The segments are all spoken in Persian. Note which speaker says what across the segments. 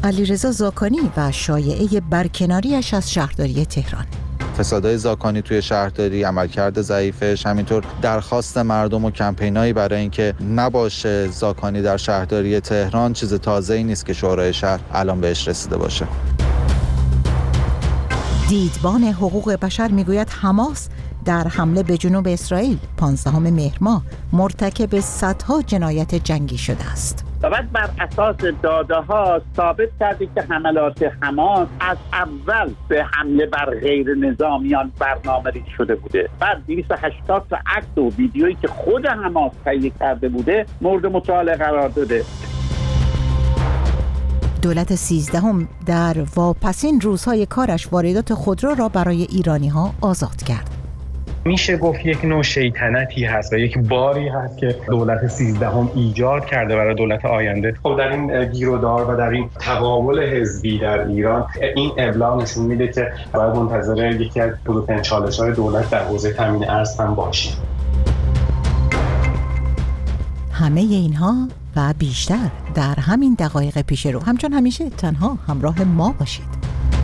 Speaker 1: علیرضا زاکانی و شایعه برکناریش از شهرداری تهران.
Speaker 2: فسادهای زاکانی توی شهرداری، عملکرد ضعیفش، همینطور درخواست مردم و کمپینایی برای اینکه نباشه زاکانی در شهرداری تهران چیز تازه‌ای نیست که شورای شهر الان بهش رسیده باشه.
Speaker 1: دیدبان حقوق بشر میگوید حماس در حمله به جنوب اسرائیل 15 مهر ماه مرتکب صدها جنایت جنگی شده است.
Speaker 3: و بعد بر اساس داده‌ها ثابت کرده که حملات حماس از اول به حمله بر غیر نظامیان برنامه‌ریزی شده بوده. بعد 280 تا عکس و ویدیویی که خود حماس تهیه کرده بوده مورد مطالعه قرار داده.
Speaker 1: دولت 13 در واپسین روزهای کارش واردات خودرو را برای ایرانی‌ها آزاد کرد.
Speaker 4: میشه گفت یک نوع شیطنتی هست و یک باری هست که دولت 13 ایجاد کرده برای دولت آینده. خب در این گیرودار و در این تقابل حزبی در ایران این ابلاغ نشون میده که باید منتظر یکی از بزرگترین چالش‌های دولت در حوزه تامین ارز هم باشیم.
Speaker 1: همه اینها و بیشتر در همین دقایق پیش رو. همچون همیشه تنها همراه ما باشید.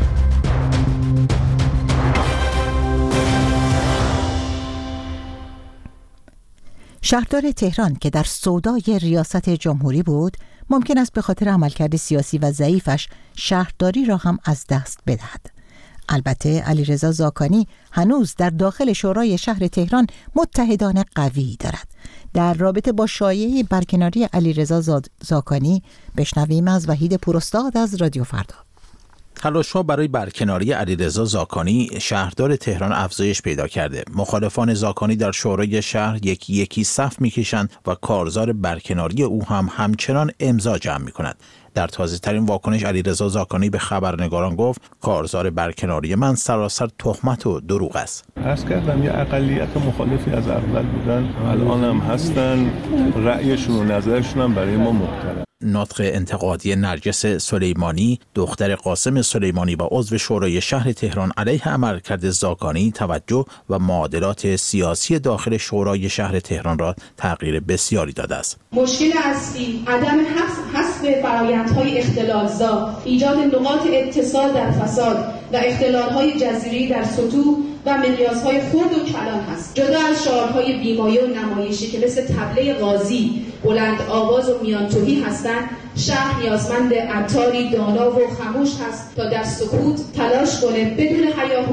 Speaker 1: شهردار تهران که در سودای ریاست جمهوری بود، ممکن است به خاطر عملکرد سیاسی و ضعیفش شهرداری را هم از دست بدهد. البته علیرضا زاکانی هنوز در داخل شورای شهر تهران متحدان قوی دارد. در رابطه با شایعه برکناری علیرضا زاکانی بشنویم از وحید پوراستاد از رادیو فردا.
Speaker 5: تلاش‌ها برای برکناری علیرضا زاکانی شهردار تهران افزایش پیدا کرده. مخالفان زاکانی در شورای شهر یکی یکی صف می‌کشند و کارزار برکناری او هم همچنان امضا جمع می‌کند. در تازه‌ترین واکنش علیرضا زاکانی به خبرنگاران گفت کارزار برکناری من سراسر تهمت و دروغ است.
Speaker 6: عرض کردم یه اقلیت مخالفی از اول بودن، الان هم هستن، رأیشون و نظرشون هم برای ما محترم.
Speaker 5: نطق انتقادی نرگس سلیمانی دختر قاسم سلیمانی و عضو شورای شهر تهران علیه عملکرد زاکانی توجه و معادلات سیاسی داخل شورای شهر تهران را تغییر بسیاری داده است.
Speaker 7: مشکل اصلی عدم حذف فرآیندهای اختلال‌زا، ایجاد نقاط اتصال در فساد و اختلال‌های جذری در سطوح و مقیاس‌های خرد و کلان هست. جدا از شعارهای بیمایه و نمایشی که مثل طبله غازی بلند آواز و میانتویی هستند، شهر نیازمند عطاری دانا و خموش هست تا در سکوت تلاش کنه بدون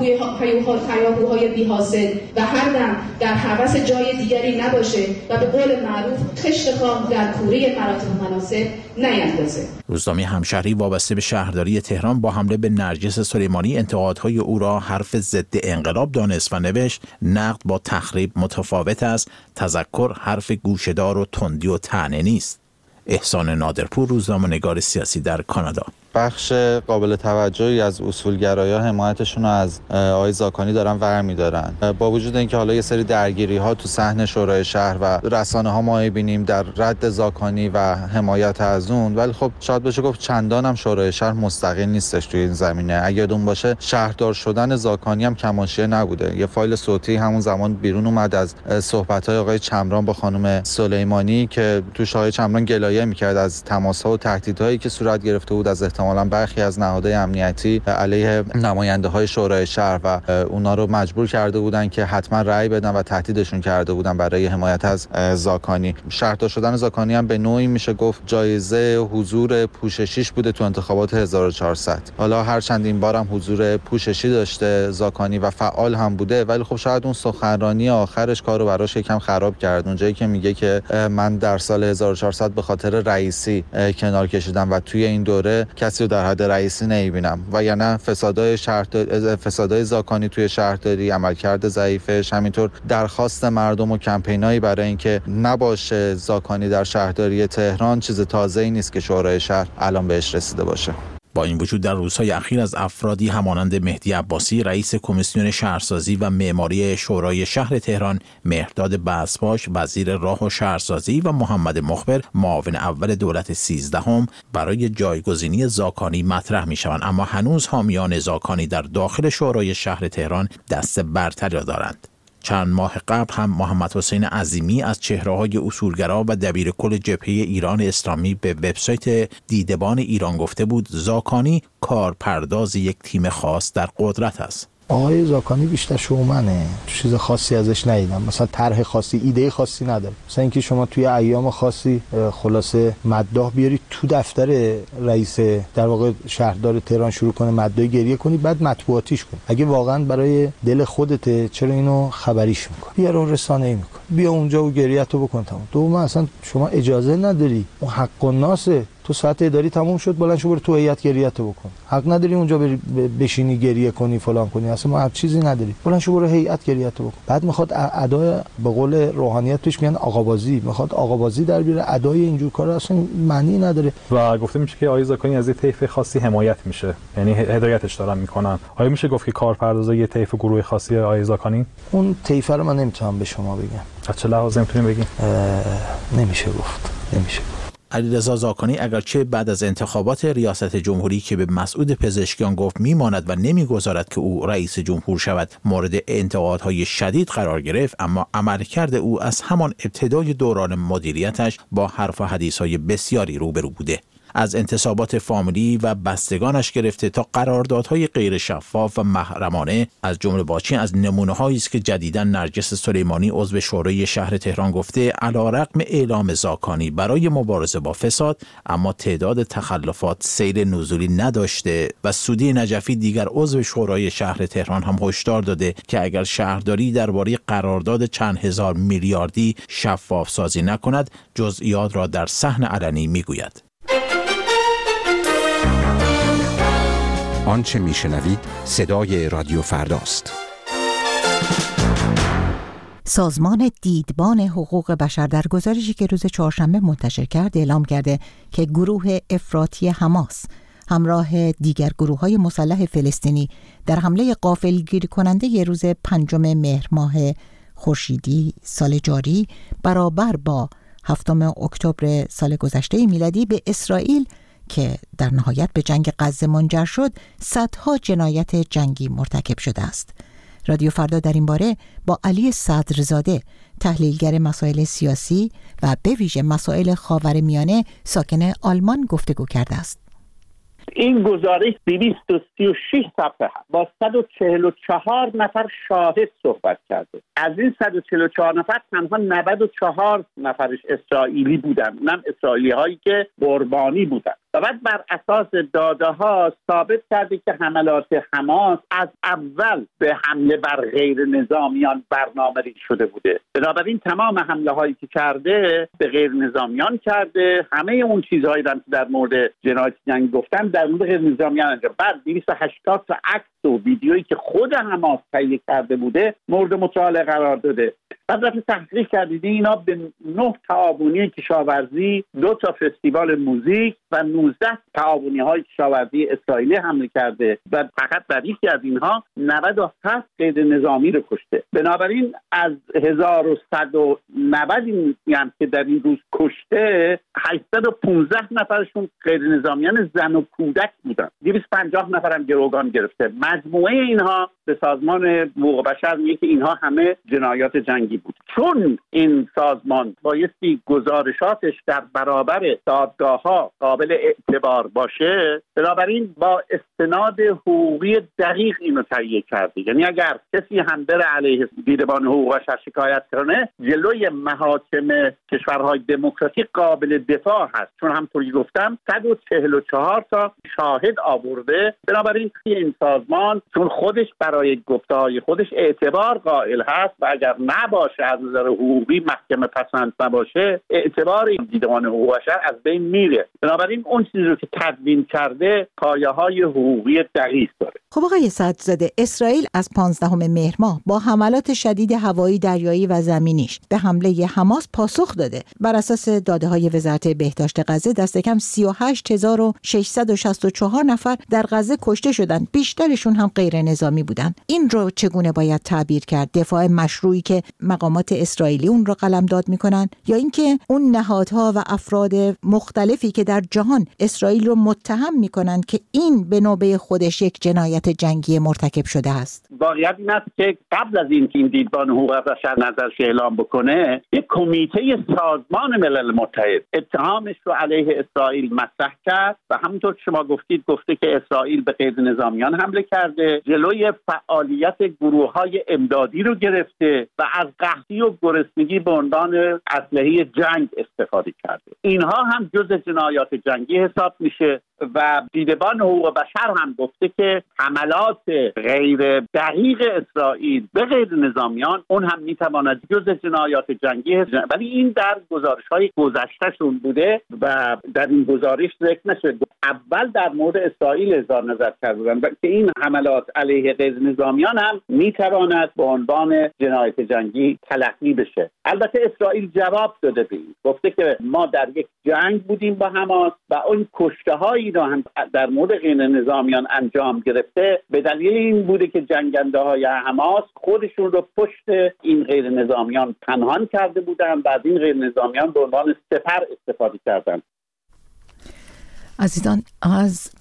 Speaker 7: هیاهوهای بی‌حاصل و هر دم در هوس جای دیگری نباشه و به قول معروف خشت خام در کوره مراتب مناسب نیندازه.
Speaker 5: روزنامه همشهری وابسته به شهرداری تهران با حمله به نرگس سلیمانی انتقادهای او را حرف ضد انقلاب دانست و نوشت نقد با تخریب متفاوت است، تذکر حرف گوشه‌دار و تندی و طعنه نیست. احسان نادرپور، روزنامه‌نگار سیاسی در کانادا.
Speaker 2: بخش قابل توجهی از اصولگرایان حمایتشون رو از آقای زاکانی دارن برمی‌دارن. با وجود اینکه حالا یه سری درگیری‌ها تو صحن شورای شهر و رسانه‌ها ما می‌بینیم در رد زاکانی و حمایت از اون، ولی خب شاید بشه گفت چندان هم شورای شهر مستقل نیستش توی این زمینه. اگه یادتون باشه شهردار شدن زاکانی هم کماشیه نبوده. یه فایل صوتی همون زمان بیرون اومد از صحبت‌های آقای چمران با خانم سلیمانی که توش آقای چمران گلایه می‌کرد از تماس‌ها و تهدیدهایی که صورت گرفته بود از احتمالاً برخی از نهادهای امنیتی علیه نماینده‌های شورای شهر و اونا رو مجبور کرده بودن که حتما رأی بدن و تهدیدشون کرده بودن برای حمایت از زاکانی. شهردار شدن زاکانی هم به نوعی میشه گفت جایزه حضور پوششیش بوده تو انتخابات 1400. حالا هرچند این بار هم حضور پوششی داشته زاکانی و فعال هم بوده، ولی خب شاید اون سخنرانی آخرش کارو براش یکم خراب کرد. اونجایی که میگه که من در سال 1400 به خاطر رئیسی کنار کشیدم و توی این دوره کسی رو در حد رئیسی نمیبینم و یا نه فسادهای زاکانی توی شهرداری، عملکرد ضعیفش، همینطور درخواست مردم و کمپینایی برای اینکه نباشه زاکانی در شهرداری تهران چیز تازه‌ای نیست که شورای شهر الان بهش رسیده باشه.
Speaker 5: با این وجود در روزهای اخیر از افرادی همانند مهدی عباسی رئیس کمیسیون شهرسازی و معماری شورای شهر تهران، مهرداد بزپاش وزیر راه و شهرسازی و محمد مخبر معاون اول دولت 13 برای جایگزینی زاکانی مطرح می‌شوند، اما هنوز حامیان زاکانی در داخل شورای شهر تهران دست برتری دارند. چند ماه قبل هم محمد حسین عظیمی از چهره‌های اصولگرا و دبیرکل جبهه ایران اسلامی به وبسایت دیدبان ایران گفته بود زاکانی کارپرداز یک تیم خاص در قدرت است.
Speaker 8: آقای زاکانی بیشتر شومنه، چیز خاصی ازش ندیدم، مثلا طرح خاصی، ایده خاصی نداره. مثلا اینکه شما توی ایام خاصی خلاصه مداح بیاری تو دفتر رئیس در واقع شهردار تهران شروع کنه مداح گریه کنی، بعد مطبوعاتیش کنی. اگه واقعا برای دل خودته چرا اینو خبریش میکنی؟ بیا رو رسانه‌ای میکنی، بیا اونجا و گریه‌تو بکن تمام. دوم اصلا شما اجازه نداری، اون حق الناسه. تو ساعت اداری تموم شد بلند شو برو تو هیئت گریه‌تو بکن. حق نداری اونجا بشینی گریه کنی فلان کنی، اصلا ما هر چیزی نداری. بلند شو برو هیئت گریه‌تو بکن. بعد میخواد ادای به قول روحانیت توش میگن آقابازی، میخواد آقابازی در بیاره. ادای اینجور کارا اصلا معنی نداره.
Speaker 9: و گفته میشه که آقای زاکانی از یه طیف خاصی حمایت میشه، یعنی هدایتش دارن میکنن. آیا میشه گفت که کارپردازای یه طیف گروه خاصی آقای زاکانی؟
Speaker 8: اون طیف رو من نمیتونم به شما بگم.
Speaker 9: از چه لحاظ میتونیم بگیم؟
Speaker 8: نمیشه گفت.
Speaker 5: علیرضا زاکانی اگرچه بعد از انتخابات ریاست جمهوری که به مسعود پزشکیان گفت میماند و نمیگذارد که او رئیس جمهور شود مورد انتقادهای شدید قرار گرفت، اما عملکرد او از همان ابتدای دوران مدیریتش با حرف و حدیثهای بسیاری روبرو بوده. از انتصابات فامیلی و بستگانش گرفته تا قراردادهای غیر شفاف و محرمانه، از جمله باچین از نمونه‌هایی است که جدیداً نرگس سلیمانی عضو شورای شهر تهران گفته علیرغم اعلام زاکانی برای مبارزه با فساد، اما تعداد تخلفات سیر نزولی نداشته و سودی نجفی دیگر عضو شورای شهر تهران هم هشدار داده که اگر شهرداری درباره قرارداد چند هزار میلیاردی شفاف سازی نکند جزئیات را در صحن علنی میگوید.
Speaker 10: آنچه میشنوید صدای رادیو فرداست.
Speaker 1: سازمان دیدبان حقوق بشر در گزارشی که روز چهارشنبه منتشر کرد اعلام کرده که گروه افراطی حماس همراه دیگر گروه‌های مسلح فلسطینی در حمله غافلگیر کننده روز 5 مهر ماه خورشیدی سال جاری برابر با 7 اکتبر سال گذشته میلادی به اسرائیل که در نهایت به جنگ غزه منجر شد صدها جنایت جنگی مرتکب شده است. رادیو فردا در این باره با علی صدرزاده تحلیلگر مسائل سیاسی و به ویژه مسائل خاورمیانه ساکن آلمان گفتگو کرده است.
Speaker 3: این گزارش 236 صفحه با 144 نفر شاهد صحبت کرده. از این 144 نفر تنها 94 نفرش اسرائیلی بودن، اونم اسرائیلی هایی که قربانی بودن. و بعد بر اساس داده ها ثابت کرده که حملات حماس از اول به حمله بر غیر نظامیان برنامه‌ریزی شده بوده. بنابراین تمام حمله هایی که کرده به غیر نظامیان کرده. همه اون چیزهایی که در مورد جنایت جنگی گفتم در مورد غیر نظامیان انجام. بعد 280 تا عکس و ویدیویی که خود حماس تهیه کرده بوده مورد مطالعه قرار داده. بعد رفت تحقیق کردید اینا به 9 تعاونی کشاورزی، 2 تا فستیوال موزیک و 19 تعاونی‌های کشاورزی اسرائیلی حمله کرده و فقط در یکی از اینها 97 قید نظامی رو کشته. بنابراین از 1190 میگن که در این روز کشته 815 نفرشون غیر نظامیان زن و کودک بودن. 250 نفر هم گروگان گرفته. مجموعه اینها به سازمان حقوق بشر میگه که اینها همه جنایات جنگی بود. چون این سازمان بایستی گزارشاتش در برابر دادگاه‌ها قابل اعتبار باشه، بنابراین با استناد حقوقی دقیق اینو تهیه کرده. یعنی اگر کسی هم بره علیه دیدبان حقوق بشر شکایت کنه، جلوی محاکم کشورهای دموکراتیک قابل دفاع هست، چون همونطوری گفتم 144 تا شاهد آورده. بنابراین این سازمان چون خودش برای گفته‌های خودش اعتبار قائل هست و اگر نباشه از نظر حقوقی محکمه پسند نباشه، اعتبار این دیدبان حقوق بشر از بین میره. بنابراین اون چیزی رو که تدوین کرده پایه‌های حقوقی دقیق داره.
Speaker 1: خب آقای صدرزاده، اسرائیل از 15 مهر ماه با حملات شدید هوایی، دریایی و زمینیش به حمله حماس پاسخ داده. بر اساس داده‌های وزارت بهداشت غزه دست کم 38664 نفر در غزه کشته شدند. بیشترشون هم غیر نظامی بودند. این رو چگونه باید تعبیر کرد؟ دفاع مشروعی که مقامات اسرائیلی اون رو قلمداد میکنن، یا اینکه اون نهادها و افراد مختلفی که در جهان اسرائیل رو متهم میکنن که این به نوبه خودش یک جنایت جنایت جنگی مرتکب شده است؟
Speaker 3: واقعیت این است که قبل از اینکه این دیدبان حقوق بشر نظرش اعلام بکنه، یک کمیته سازمان ملل متحد اتهامش رو علیه اسرائیل مطرح کرد و همونطور که شما گفته که اسرائیل به غیر نظامیان حمله کرده، جلوی فعالیت گروه‌های امدادی رو گرفته و از قحطی و گرسنگی به عنوان اسلحه جنگ استفاده کرده. اینها هم جزء جنایات جنگی حساب میشه و دیدبان حقوق بشر هم گفته که حملات غیر دقیق اسرائیل به غیر نظامیان اون هم میتواند جزء جنایات جنگی ولی این در گزارش‌های گذشتهشون بوده و در این گزارش ذکر نشد. اول در مورد اسرائیل اظهار نظر کردن که این حملات علیه غیر نظامیان هم میتواند به عنوان جنایت جنگی تلقی بشه. البته اسرائیل جواب داده به این، گفته که ما در یک جنگ بودیم با حماس و اون کشته‌هایی رو هم در مورد غیر نظامیان انجام گرفته به دلیل این بوده که جنگنده‌های حماس خودشون رو پشت این غیر نظامیان پنهان کرده بودن و از این غیر نظامیان به عنوان سپر استفاده کردن.
Speaker 1: عزیزان، از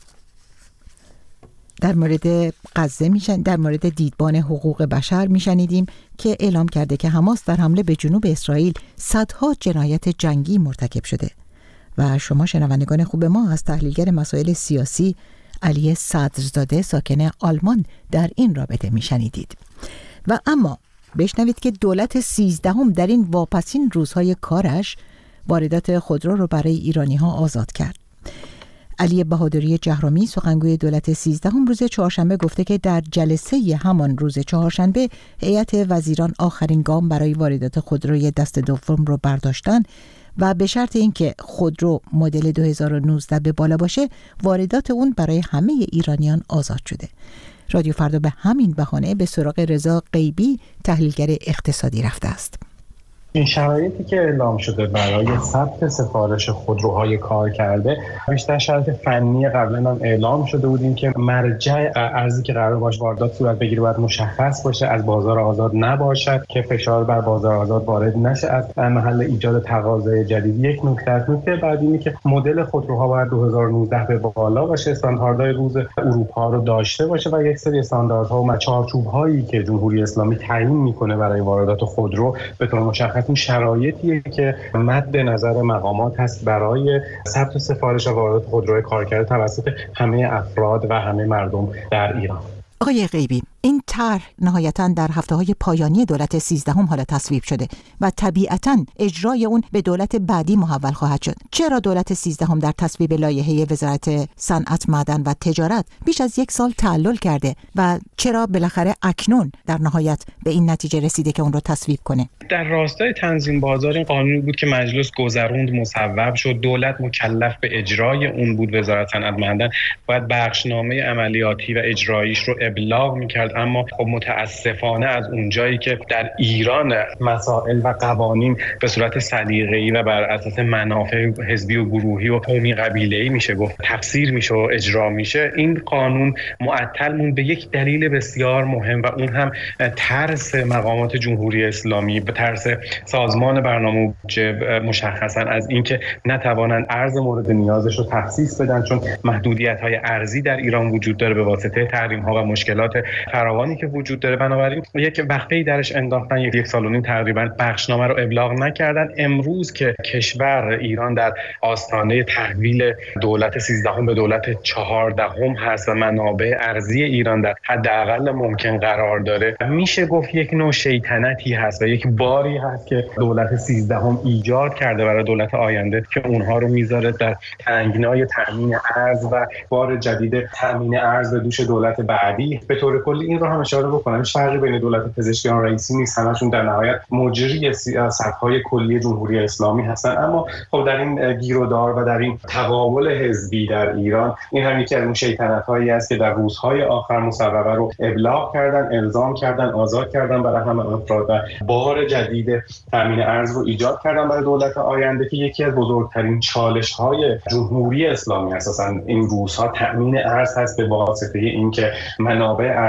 Speaker 1: در مورد غزه در مورد دیدبان حقوق بشر میشنیدیم که اعلام کرده که حماس در حمله به جنوب اسرائیل صدها جنایت جنگی مرتکب شده و شما شنوندگان خوب ما از تحلیلگر مسائل سیاسی علی صدرزاده ساکن آلمان در این رابطه میشنیدید. و اما بشنوید که دولت 13 در این واپسین روزهای کارش واردات خودرو رو برای ایرانی‌ها آزاد کرد. علی بهادری جهرمی سخنگوی دولت 13 روز چهارشنبه گفته که در جلسه همان روز چهارشنبه هیئت وزیران آخرین گام برای واردات خودروی دست دوم رو برداشتن و به شرط اینکه خودرو مدل 2019 به بالا باشه واردات اون برای همه ایرانیان آزاد شده. رادیو فردا به همین بهانه به سراغ رضا غیبی تحلیلگر اقتصادی رفته است.
Speaker 4: این شرایطی که اعلام شده برای ثبت سفارش خودروهای کار کرده بیشتر شرایط فنی قبلا هم اعلام شده بودیم که مرجع ارزی که قرار باشه واردات صورت بگیره باید مشخص باشه، از بازار آزاد نباشد که فشار بر بازار آزاد وارد نشه از محل ایجاد تقاضای جدید. یک نکته بعد اینه که مدل خودروها باید 2019 به بالا باشه، استانداردهای روز اروپا رو داشته باشه و یک سری استانداردها و چارچوب‌هایی که جمهوری اسلامی تعیین میکنه برای واردات خودرو به طور مشخص این شرایطیه که مد نظر مقامات هست برای ثبت سفارش و واردات خودروی کارکرده توسط همه افراد و همه مردم در ایران.
Speaker 1: آقای غیبی، این طرح نهایتاً در هفته‌های پایانی دولت 13 حالا تصویب شده و طبیعتاً اجرای اون به دولت بعدی محول خواهد شد. چرا دولت 13 در تصویب لایحه وزارت صنعت، معدن و تجارت بیش از 1 سال تعلل کرده و چرا بالاخره اکنون در نهایت به این نتیجه رسیده که اون رو تصویب کنه؟
Speaker 4: در راستای تنظیم بازار این قانونی بود که مجلس گذروند، مصوب شد، دولت مکلف به اجرای اون بود. وزارت صنعت معدن باید بخشنامه عملیاتی و اجراییش رو ابلاغ می‌کرد، اما خب متاسفانه از اونجایی که در ایران مسائل و قوانین به صورت سلیقه‌ای و بر اساس منافع حزبی و گروهی و قومی قبیله‌ای میشه گفت تفسیر میشه و اجرا میشه، این قانون معطل موند به یک دلیل بسیار مهم و اون هم ترس مقامات جمهوری اسلامی، به ترس سازمان برنامه و بودجه مشخصا از اینکه نتوانند ارز مورد نیازش رو تخصیص بدن، چون محدودیت‌های ارزی در ایران وجود داره به واسطه تحریم‌ها و مشکلات فراوانی که وجود داره. بنابراین یک وقفه‌ای درش انداختن، 1 سال و نیم تقریبا بخشنامه رو ابلاغ نکردن. امروز که کشور ایران در آستانه تحویل دولت 13 به دولت 14 هست و منابع ارزی ایران در حداقل ممکن قرار داره، میشه گفت یک نوع شیطنتی هست و یک باری هست که دولت 13 ایجاد کرده برای دولت آینده که اونها رو میذاره در تنگنای تامین ارز و بار جدید تامین ارز به دوش دولت بعدی. به طور کلی این رو هم اشاره بکنم، فرقی بین دولت پزشکیان رئیسی نیست، همشون در نهایت مجری سیاست‌های کلی جمهوری اسلامی هستن. اما خب در این گیرودار و در این تقابل حزبی در ایران، این هم یکی از اون شیطنت‌هایی است که در روزهای آخر مصوبه رو ابلاغ کردن، الزام کردن، آزاد کردن برای همه افراد و بار جدید تامین ارز رو ایجاد کردن برای دولت آینده که یکی از بزرگترین چالش‌های جمهوری اسلامی اساساً این روزها تامین ارز هست به واسطه اینکه منابع ارزی در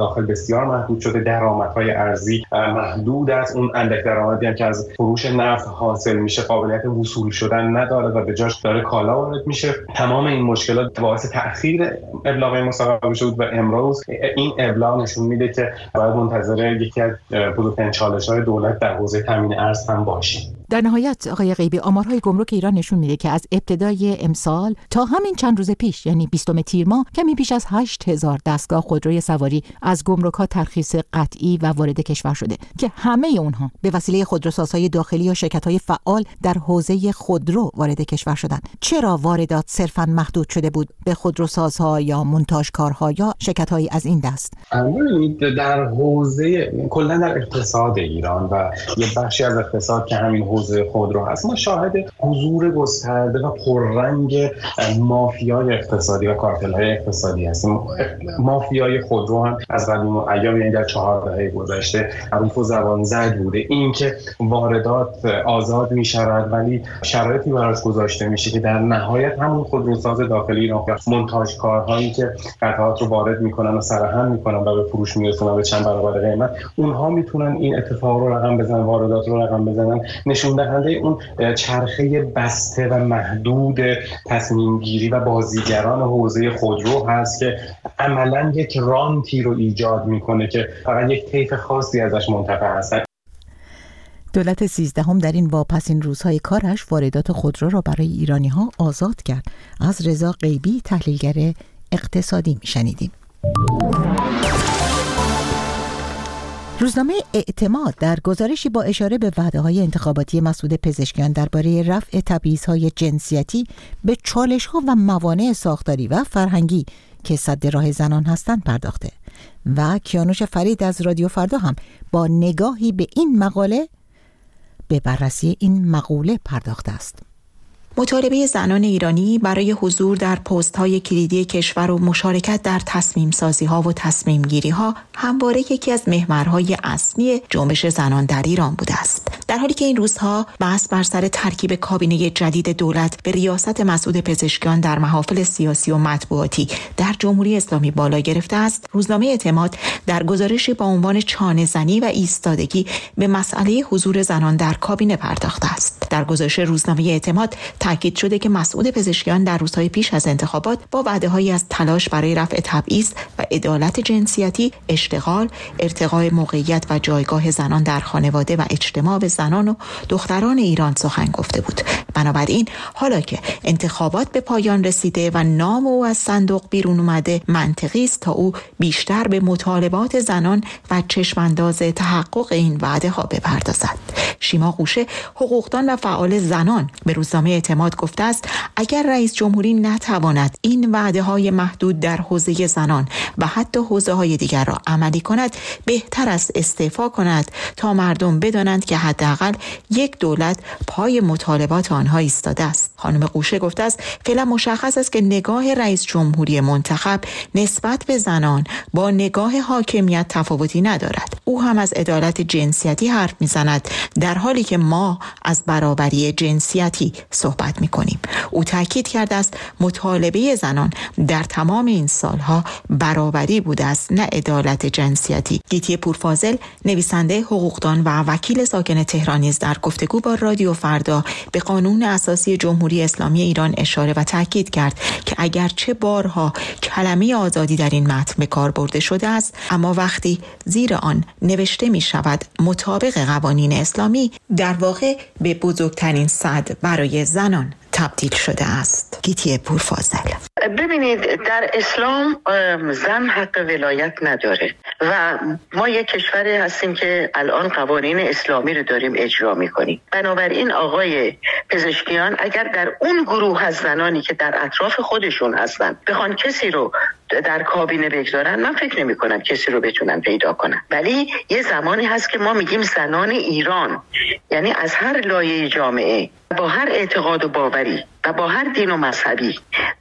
Speaker 4: داخل بسیار محدود شده، درآمدهای ارزی محدود است، اون اندک درآمدی هم که از فروش نفت حاصل میشه قابلیت وصول شدن نداره و به جاش داره کالا وارد میشه. تمام این مشکلات باعث تأخیر ابلاغ مصوبه شد و امروز این ابلاغ نشون میده که باید منتظر یکی از بزرگترین چالش‌های دولت در حوزه تامین ارز هم باشیم.
Speaker 1: در نهایت آقای غیبی، آمارهای گمرک ایران نشون میده که از ابتدای امسال تا همین چند روز پیش، یعنی 20 تیر ماه، کمی بیش از 8000 دستگاه خودروی سواری از گمرک‌ها ترخیص قطعی و وارد کشور شده که همه اونها به وسیله خودروسازهای داخلی و شرکت‌های فعال در حوزه خودرو وارد کشور شدند. چرا واردات صرفاً محدود شده بود به خودروسازها یا مونتاژکارها یا شرکت‌هایی از این دست؟
Speaker 4: در حوزه کلا در اقتصاد ایران و یه بخشی از اقتصاد که همین حوزه خودرو هست، ما شاهد حضور گسترده و پررنگ مافیای اقتصادی و کارتل‌های اقتصادی هستیم. مافیای خودرو هم از قدیم ایام، یعنی در 4 دهه گذشته معروف و زبان زد بوده. این که واردات آزاد می‌شود ولی شرایطی براش گذاشته میشه که در نهایت همون خودروساز داخلی ایران، مونتاژکارهایی که قطعات رو وارد میکنن و سرهم میکنن و به فروش میرسونن به چند برابر قیمت، اونها میتونن این اتفاق رو رقم بزنن، واردات رو رقم بزنن. نشون دهنده اون چرخه بسته و محدود تصمیم گیری و بازیگران حوزه خودرو هست که عملاً یک رانتی رو ایجاد میکنه که فقط یک طیف خاصی ازش منتفع هستن.
Speaker 1: دولت 13 در این واپسین روزهای کارش واردات خودرو را برای ایرانی‌ها آزاد کرد. از رضا غیبی، تحلیلگر اقتصادی، میشنیدیم. روزنامه اعتماد در گزارشی با اشاره به وعده‌های انتخاباتی مسعود پزشکیان درباره رفع تبعیض‌های جنسیتی به چالش‌ها و موانع ساختاری و فرهنگی که سد راه زنان هستند پرداخته و کیانوش فرید از رادیو فردا هم با نگاهی به این مقاله به بررسی این مقوله پرداخته است.
Speaker 11: مطالبه زنان ایرانی برای حضور در پست‌های کلیدی کشور و مشارکت در تصمیم‌سازی‌ها و تصمیم‌گیری‌ها همواره یکی از محورهای اصلی جنبش زنان در ایران بوده است. در حالی که این روزها بحث بر سر ترکیب کابینه جدید دولت به ریاست مسعود پزشکیان در محافل سیاسی و مطبوعاتی در جمهوری اسلامی بالا گرفته است، روزنامه اعتماد در گزارشی با عنوان چانه‌زنی و ایستادگی به مسئله حضور زنان در کابینه پرداخته است. در گزارش روزنامه اعتماد تاکید شده که مسعود پزشکیان در روزهای پیش از انتخابات با وعده‌هایی از تلاش برای رفع تبعیض و عدالت جنسیتی، اشتغال، ارتقاء موقعیت و جایگاه زنان در خانواده و اجتماع به زنان و دختران ایران سخن گفته بود. بنابراین حالا که انتخابات به پایان رسیده و نام او از صندوق بیرون اومده، منطقی است تا او بیشتر به مطالبات زنان و چشمانداز تحقق این وعده‌ها بپردازد. شیما قوشه، حقوقدان و فعال زنان، به روزنامه اعتماد گفته است اگر رئیس جمهوری نتواند این وعده‌های محدود در حوزه زنان و حتی حوزه‌های دیگر را عملی کند، بهتر است استعفا کند تا مردم بدانند که حداقل یک دولت پای مطالبات آنها ایستاده است. خانم قوشه گفته است فعلا مشخص است که نگاه رئیس جمهوری منتخب نسبت به زنان با نگاه حاکمیت تفاوتی ندارد. او هم از عدالت جنسیتی حرف می‌زند در حالی که ما از برابری جنسیتی صحبت می‌کنیم. او تاکید کرده است مطالبه زنان در تمام این سالها برابری بوده است، نه عدالت جنسیتی. گیتی پورفاضل، نویسنده، حقوقدان و وکیل ساکن تهران، نیز در گفتگو با رادیو فردا به قانون اساسی جمهوری اسلامی ایران اشاره و تاکید کرد که اگرچه بارها کلمه آزادی در این متن به کار برده شده است، اما وقتی زیر آن نوشته می شود مطابق قوانین اسلامی، در واقع به بزرگترین سد برای زنان تبدیل شده است. گیتی پورفاضل:
Speaker 12: ببینید، در اسلام زن حق ولایت نداره و ما یک کشوری هستیم که الان قوانین اسلامی رو داریم اجرا میکنیم. بنابراین آقای پزشکیان اگر در اون گروه از زنانی که در اطراف خودشون هستن بخوان کسی رو در کابینه بگذارن، من فکر نمی کنم کسی رو بتونن پیدا کنن. ولی یه زمانی هست که ما میگیم زنان ایران، یعنی از هر لایه جامعه، با هر اعتقاد و باوری و با هر دین و مذهبی،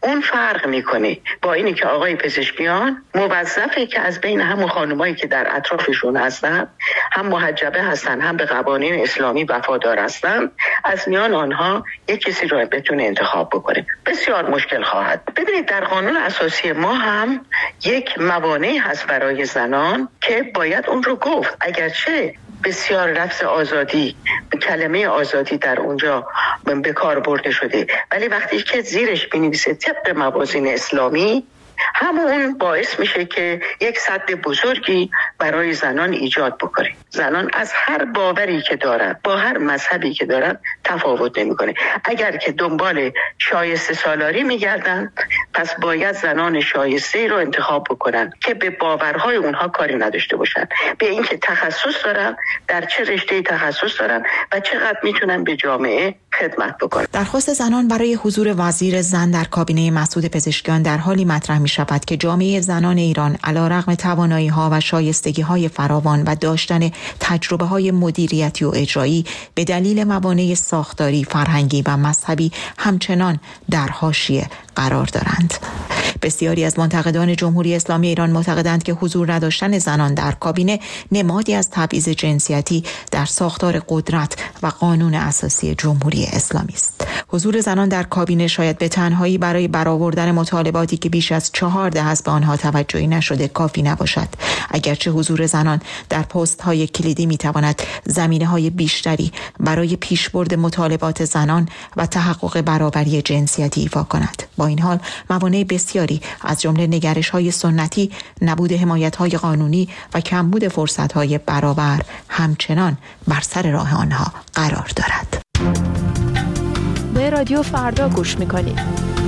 Speaker 12: اون فرق میکنه با اینی که آقای پزشکیان موظفه که از بین همون خانمایی که در اطرافشون هستن، هم محجبه هستن هم به قوانین اسلامی وفادار هستن، از میان آنها یک کسی رو بتونه انتخاب بکنه. بسیار مشکل خواهد. ببینید در قانون اساسی ما هم یک موانعی هست برای زنان که باید اون رو گفت. اگرچه بسیار لفظ آزادی، کلمه آزادی در اونجا به کار برده شده، ولی وقتی که زیرش بنویسه طبق موازین اسلامی، همون باعث میشه که یک سد بزرگی برای زنان ایجاد بکنه. زنان از هر باوری که دارن، با هر مذهبی که دارن تفاوت نمیکنه. اگر که دنبال شایسته سالاری میگردن، پس باید زنان شایسته رو انتخاب بکنن که به باورهای اونها کاری نداشته باشن، به اینکه تخصص دارن، در چه رشته تخصص دارن و چقدر میتونن به جامعه خدمت بکنن.
Speaker 11: درخواست زنان برای حضور وزیر زن در کابینه مسعود پزشکیان در حالی مطرح می شود که جامعه زنان ایران علیرغم توانایی‌ها و شایستگی‌های فراوان و داشتن تجربه‌های مدیریتی و اجرایی، به دلیل موانع ساختاری، فرهنگی و مذهبی همچنان در حاشیه قرار دارند. بسیاری از منتقدان جمهوری اسلامی ایران معتقدند که حضور نداشتن زنان در کابینه نمادی از تبعیض جنسیتی در ساختار قدرت و قانون اساسی جمهوری اسلامی است. حضور زنان در کابینه شاید به تنهایی برای برآوردن مطالباتی که بیش از 4 دهه است به آنها توجهی نشده کافی نباشد. اگرچه حضور زنان در پست‌های کلیدی می‌تواند زمینه‌های بیشتری برای پیشبرد مطالبات زنان و تحقق برابری جنسیتی ایفا کند. با این حال موانع بسیاری از جمله نگرش‌های سنتی، نبود حمایت‌های قانونی و کمبود فرصت‌های برابر همچنان بر سر راه آنها قرار دارد.
Speaker 13: به رادیو فردا گوش می‌کنید.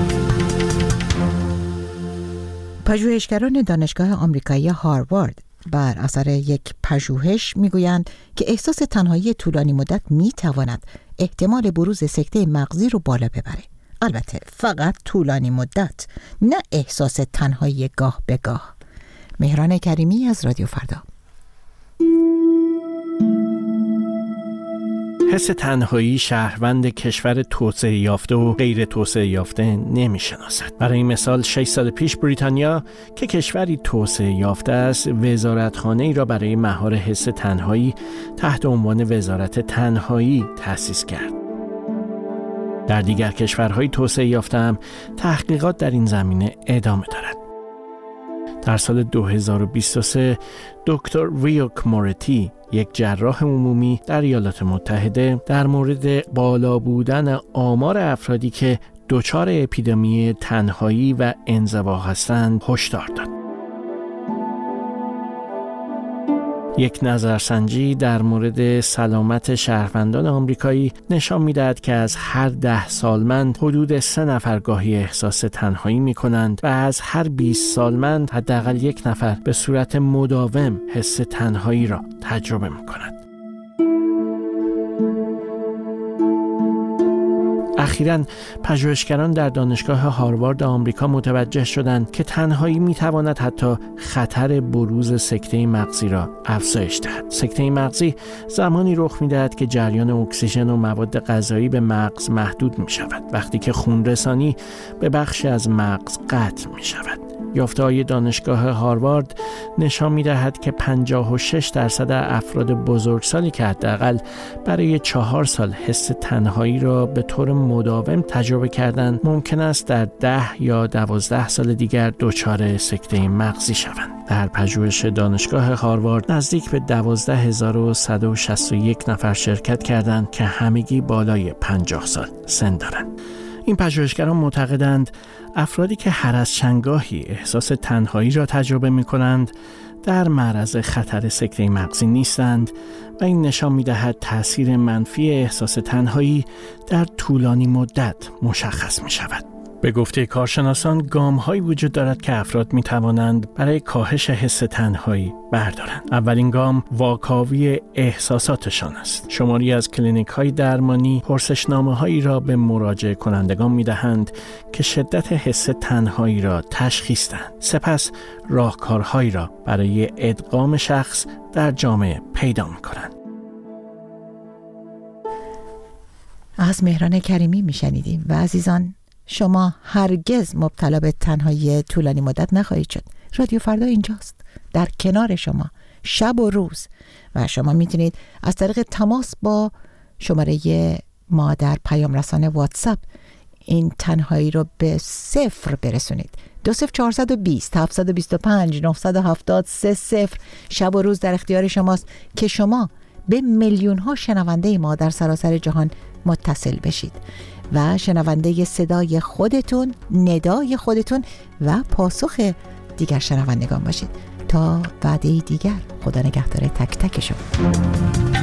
Speaker 1: پژوهشگران دانشگاه آمریکایی هاروارد بر اثر یک پژوهش میگویند که احساس تنهایی طولانی مدت میتواند احتمال بروز سکته مغزی رو بالا ببره. البته فقط طولانی مدت، نه احساس تنهایی گاه به گاه. مهران کریمی از رادیو فردا.
Speaker 14: حس تنهایی شهروند کشور توسعه یافته و غیر توسعه یافته نمی‌شناسد. برای مثال 6 سال پیش بریتانیا که کشوری توسعه یافته است، وزارتخانه‌ای را برای مهار حس تنهایی تحت عنوان وزارت تنهایی تأسیس کرد. در دیگر کشورهای توسعه یافته هم تحقیقات در این زمینه ادامه دارد. در سال 2023 دکتر ریوک مورتی، یک جراح عمومی در ایالات متحده، در مورد بالا بودن آمار افرادی که دچار اپیدمی تنهایی و انزوا هستند هشدار داد. یک نظرسنجی در مورد سلامت شهروندان آمریکایی نشان می‌دهد که از هر 10 سالمند حدود 3 نفر گاهی احساس تنهایی می‌کنند و از هر 20 سالمند حداقل 1 نفر به صورت مداوم حس تنهایی را تجربه می‌کند. اخیراً پژوهشگران در دانشگاه هاروارد آمریکا متوجه شدند که تنهایی میتواند حتی خطر بروز سکته مغزی را افزایش دهد. سکته مغزی زمانی رخ میدهد که جریان اکسیژن و مواد غذایی به مغز محدود می شود، وقتی که خونرسانی به بخشی از مغز قطع می شود. یافته‌های دانشگاه هاروارد نشان می‌دهد که 56% افراد بزرگسالی که حداقل برای 4 سال حس تنهایی را به طور مداوم تجربه کردند، ممکن است در 10 یا 12 سال دیگر دچار سکته مغزی شوند. در پژوهش دانشگاه هاروارد نزدیک به 12161 نفر شرکت کردند که همگی بالای 50 سال سن دارند. این پژوهشگران معتقدند افرادی که هر از چندگاهی احساس تنهایی را تجربه می‌کنند در معرض خطر سکته مغزی نیستند و این نشان می‌دهد تأثیر منفی احساس تنهایی در طولانی مدت مشخص می‌شود. به گفته کارشناسان گام‌هایی وجود دارد که افراد می‌توانند برای کاهش حس تنهایی بردارند. اولین گام واکاوی احساساتشان است. شماری از کلینیک‌های درمانی پرسشنامه‌هایی را به مراجع کنندگان می‌دهند که شدت حس تنهایی را تشخیص دهند. سپس راهکارهایی را برای ادغام شخص در جامعه پیدا می‌کنند.
Speaker 1: از مهران کریمی می‌شنیدیم و عزیزان شما هرگز مبتلا به تنهایی طولانی مدت نخواهید شد. رادیو فردا اینجاست، در کنار شما شب و روز، و شما میتونید از طریق تماس با شماره ما در پیام رسانه واتساپ این تنهایی رو به 0 برسونید. 20420 725 970 30. شب و روز در اختیار شماست که شما به میلیون ها شنونده ما در سراسر جهان متصل بشید و شنونده صدای خودتون، ندای خودتون و پاسخ دیگر شنوندگان باشید. تا وعده دیگر، خدا نگهدار تک تک شما.